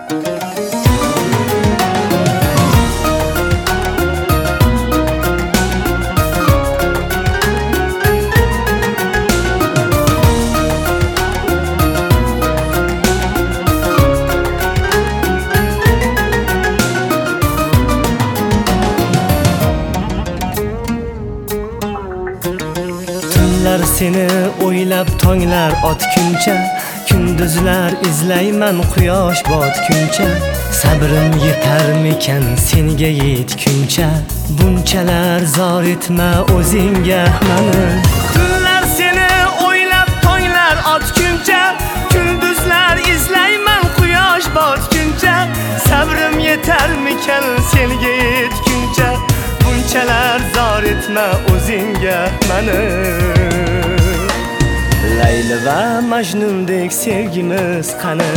Seni o'ylab tonglar otguncha, kunduzlar izlayman quyosh botguncha. Sabrim yetarmikan senga yetguncha, bunchalar zor etma o'zingga mani. Tunlar seni o'ylab tonglar otguncha, kunduzlar izlayman quyosh botguncha. Sabrim yetarmikan senga yetguncha, bunchalar zor etma o'zingga mani. Layli va Majnundek sevgimiz qani?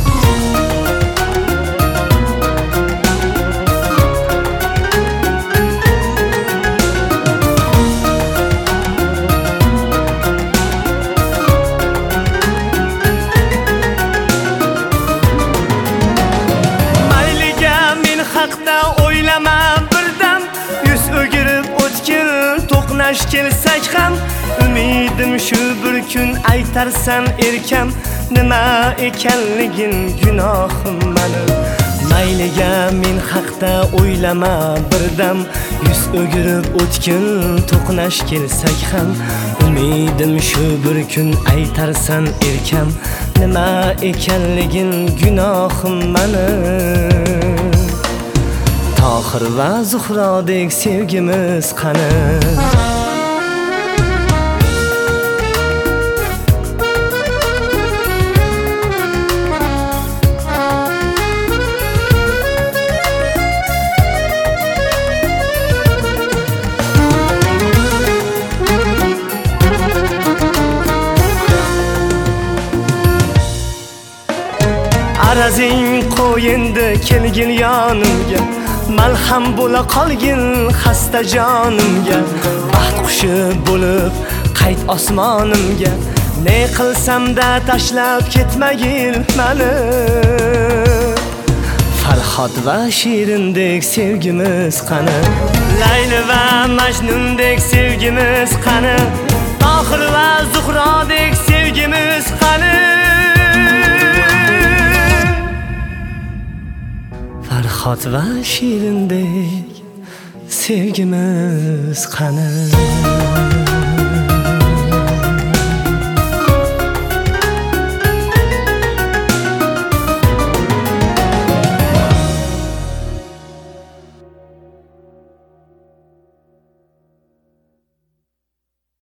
Mayliga men haqda o'ylama birdam, yuz o'girib o'tkir to'qnash kelsak ham, umidim shu bir kun aytarsan erkam, nima ekanligin gunohim mani. Mayliga men haqda o'ylama birdam, yuz o'girib o'tkin to'qnash kelsak ham, umidim shu bir kun aytarsan erkam, nima ekanligin gunohim mani. Tohir va Zuhrodek sevgimiz qani? Arazing qo'yindi kelgin yonimga, malham bo'la qolgin xasta jonimga. Baxt qushi bo'lib qayt osmonimga, ne qilsam-da tashlab ketmagin mani. Farhod va Shirindek sevgimiz qani? Layli va Majnundek sevgimiz qani? Tohir va Zuhrodek sevgimiz qani? Farhod va Shirindek sevgimiz qani?